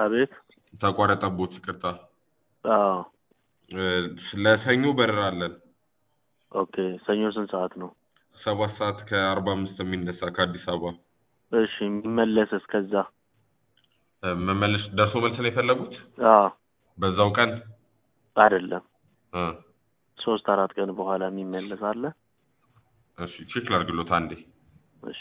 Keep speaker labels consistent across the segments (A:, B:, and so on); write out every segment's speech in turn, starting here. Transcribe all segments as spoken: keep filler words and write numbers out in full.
A: አቤት
B: ተቋረጠቦት ይቅርታ
A: አዎ
B: ለሰኞ በረራ አለን
A: ኦኬ ሰኞ ስንት ሰዓት ነው
B: ሰባት ሰዓት ከአርባ አምስት የሚነሳ ከአዲስ አበባ
A: እሺ የሚመለስ እስከዛ
B: መመለስ ደርሶ መልስ ነው የፈለጉት
A: አዎ
B: በዛው ቀን
A: አይደለም
B: እ
A: ሶስት አራት ቀን በኋላ የሚመለስ አለ
B: እሺ ቼክ ላድርግሎት አንዴ
A: እሺ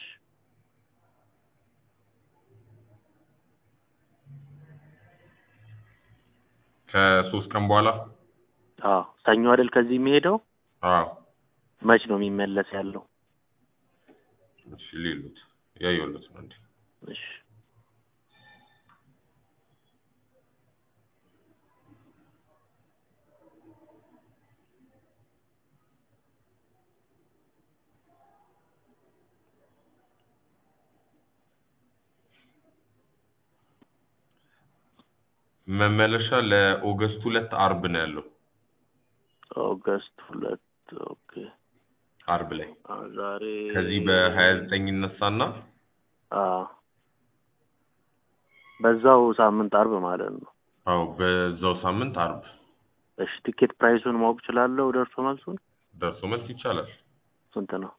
B: ከሶስት ቀን በኋላ
A: አዎ ሰኞ አይደል ከዚህ የሚሄደው
B: አዎ
A: መች ነው የሚመለስ ያለው
B: እሺ ሊሉት ያየውለት ነው እንዴ
A: እሺ
B: መመለሻ ለኦገስት ሁለት አርብ ነው ያለው
A: ኦገስት ሁለት ኦኬ
B: አርብ ላይ
A: ዛሬ
B: ከዚህ በ29 ይነሳና
A: አዎ በዛው ሳምንት አርብ ማለት ነው
B: አዎ በዛው ሳምንት አርብ
A: እሺ ቲኬት ፕራይሱን ማወቅ እችላለሁ ደርሶ መልሱን
B: ደርሶ መልስ ይቻላል
A: ስንት ነው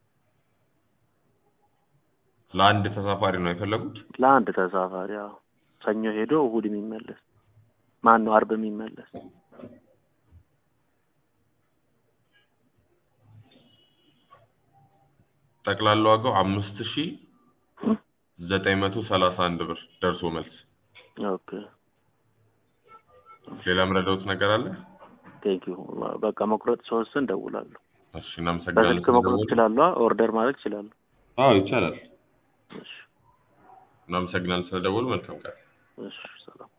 B: ለአንድ ተሳፋሪ ነው የፈለጉት
A: ለአንድ ተሳፋሪ አዎ ሰኞ ሄዶ እሁድ የሚመለስ ማን ነው አርብ የሚመለስ
B: ጠቅላላ ዋጋው አምስት ሺህ ዘጠኝ መቶ ሰላሳ አንድ ብር ደርሶ መልስ
A: ኦኬ
B: ሌላ ምረዳውት ነገር አለ
A: ቴንክ ዩ በቃ መቁረጥ ሶስትን ደውላለሁ
B: እሺ እናመሰግናለን
A: በስልክ መቁረጥ ይችላል ኦርደር ማድረግ ይችላል
B: አዎ ይቻላል
A: እሺ
B: እናመሰግናለን ስለደወሉ መልካም ቀን
A: እሺ ሰላም